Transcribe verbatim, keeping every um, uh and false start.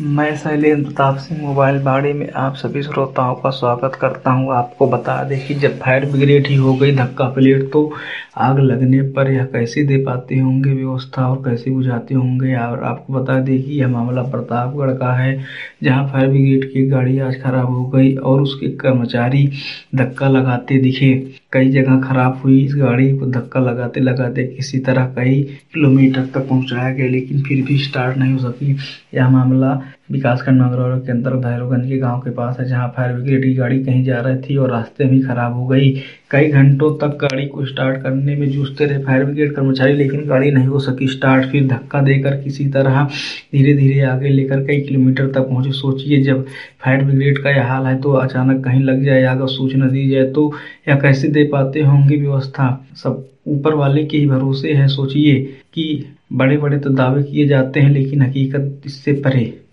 मैं शैलेंद्र प्रताप सिंह मोबाइल बाड़ी में आप सभी श्रोताओं का स्वागत करता हूं। आपको बता दें कि जब फायर ब्रिगेड ही हो गई धक्का प्लेट तो आग लगने पर यह कैसे दे पाते होंगे व्यवस्था और कैसे बुझाते होंगे। और आपको बता दें कि यह मामला प्रतापगढ़ का है, जहां फायर ब्रिगेड की गाड़ी आज खराब हो गई और उसके कर्मचारी धक्का लगाते दिखे। कई जगह खराब हुई इस गाड़ी को धक्का लगाते लगाते किसी तरह कई किलोमीटर तक पहुंचाया गया, लेकिन फिर भी स्टार्ट नहीं हो सकी। यह मामला विकासखंड मंगरौल के अंतर्गत भैरवगंज के गांव के पास है, जहां फायर ब्रिगेड की गाड़ी कहीं जा रही थी और रास्ते में खराब हो गई। कई घंटों तक गाड़ी को स्टार्ट करने में जूझते रहे फायर ब्रिगेड कर्मचारी, लेकिन गाड़ी नहीं हो सकी स्टार्ट। फिर धक्का देकर किसी तरह धीरे धीरे आगे लेकर कई किलोमीटर तक पहुंचे। सोचिए, जब फायर ब्रिगेड का यह हाल है तो अचानक कहीं लग जाए आग और सूचना दी जाए तो यह कैसे दे पाते होंगे व्यवस्था। सब ऊपर वाले के ही भरोसे है। सोचिए कि बड़े बड़े तो दावे किए जाते हैं, लेकिन हकीकत इससे परे।